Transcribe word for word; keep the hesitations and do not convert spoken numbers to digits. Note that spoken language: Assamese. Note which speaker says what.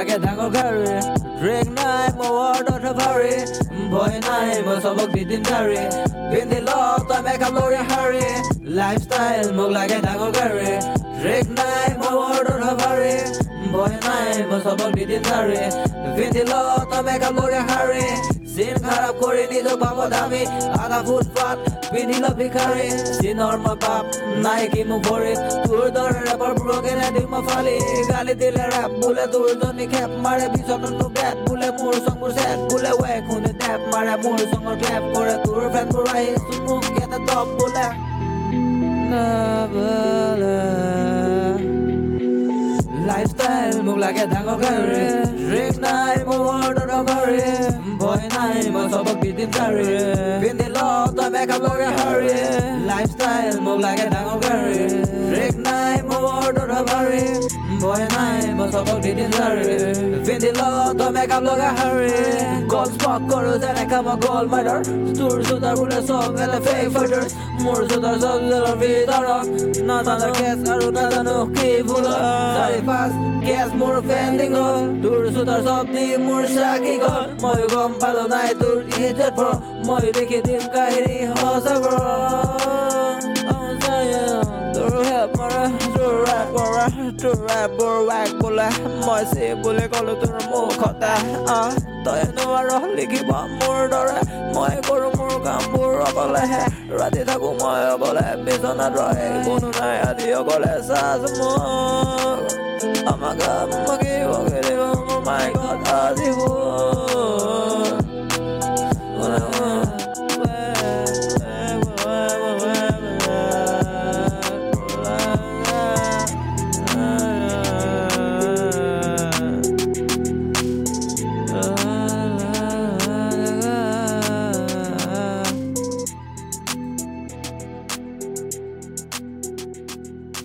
Speaker 1: লাগে ডাঙৰ গাড়ী ব্ৰেক নাই মোৰ ৱৰ্ডত ভাৰী ভয় নাই মই চবক দি দিম ধাৰী পিন্ধি ল তই মেকআপ লৰি শাৰী লাইফষ্টাইল মোক লাগে ডাঙৰ গাড়ী ব্ৰেক নাই মোৰ ৱৰ্ডত ভাৰী ভয় নাই মই চবক দি দিম ধাৰী পিন্ধি ল তই মেকআপ লৰি শাৰী চিন খাৰাপ কৰি নিজক পাব দামী আধা ফুটপাত পিন্ধি ল ভিখাৰী চিনৰ মই পাপ নাই কি মোক ভৰিত তোৰ দৰে ৰেপৰ ব্ৰগেনে দিম মই ফালি গালি দিলে ৰেপ বোলে তোৰ জনী খেপ মাৰে বিচনাটো বেট বোলে মোৰ চংবোৰ চেট বোলে ৱে কোনে টেপ মাৰে মোৰ চঙৰ ক্লেপ কৰে তোৰ ফেনবোৰ আহিছো মোক ইয়াতে টপ বোলে লাইফষ্টাইল মোক লাগে ডাঙৰ গাড়ী ব্ৰেক নাই মোৰ ৱৰ্ডত ভাৰী ভয় নাই মই চবক দি দিম ধাৰী পিন্ধি ল তই মেকআপ লগাই শাৰী লাইফষ্টাইল মোক লাগে ডাঙৰ গাড়ী ব্ৰেক নাই মোৰ ৱৰ্ডত ভাৰী ভয় নাই মই চবক দি দিম ধাৰী পিন্ধি ল তই মেকআপ লগাই শাৰী গল স্পক কৰোঁ যেনেকা মই গল মাইডাৰ তোৰ জোতাৰ বোলে চব বেলে ফেক ফাইটাৰ মোৰ জোতাৰ চব জেলৰ ভিতৰত নাজানো কেছ আৰু নাজানো কি ভুল চাৰি পাঁচ কেছ মোৰ পেণ্ডিং হ'ল তোৰ জোতাৰ চব দি মোৰ চাকি গ'ল মই গম পালো নাই তোৰ ইজ্জত ব্ৰ মই দেখি দিম কাহিনী সঁচা ব্ৰ তোৰ হেপ মাৰা তোৰ ৰেপ কৰা তোৰ ৰেপৰ ৱেক বোলে মই চি বুলি ক'লো তোৰ মুখতে আহ তই নোৱাৰ লিখিব মোৰ দৰে মই কৰোঁ মোৰ কামবোৰ অকলেহে ৰাতি থাকোঁ মই অকলে বিচনাত ৰয় কোনো নাই আদি অকলে চাচ মোক আমাক আমাকে